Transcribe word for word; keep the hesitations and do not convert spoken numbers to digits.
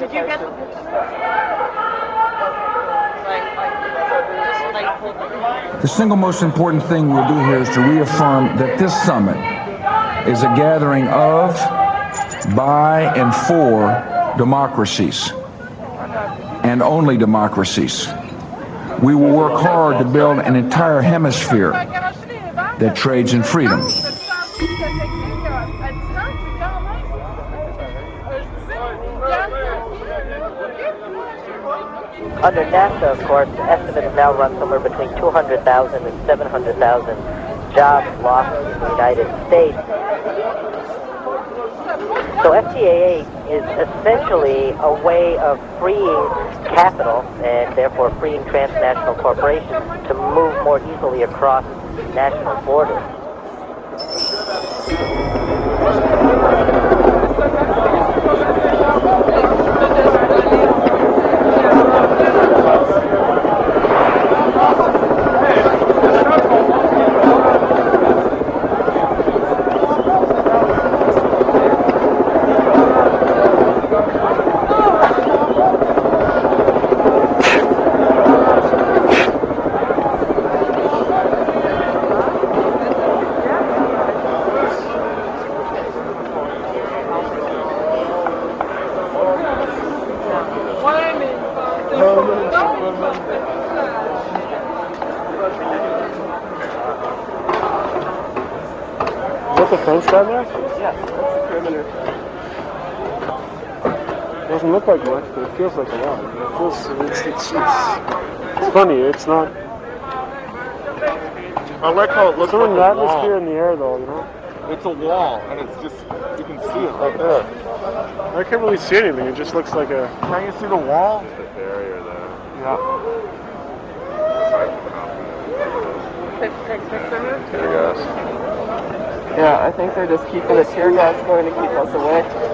Did you get the picture? Like, like, just when I pulled the... The single most important thing we'll do here is to reaffirm that this summit is a gathering of, by, and for democracies, and only democracies. We will work hard to build an entire hemisphere that trades in freedom. Under NAFTA, of course, estimates now run somewhere between two hundred thousand and seven hundred thousand jobs lost in the United States. So F T A A is essentially a way of freeing capital and therefore freeing transnational corporations to move more easily across national borders. Is that the fence down there? Yeah, that's the perimeter. It doesn't look like much, but it feels like a lot. It feels, it's, it's, it's, it's funny, it's not... I like how it looks There's like an a atmosphere wall. in the air though, you know? It's a wall, and it's just, you can see it right there. I can't really see anything, it just looks like a... Can you see the wall? Just a barrier there. Yeah. Tear gas. Yeah, I think they're just keeping the tear gas going to keep us away.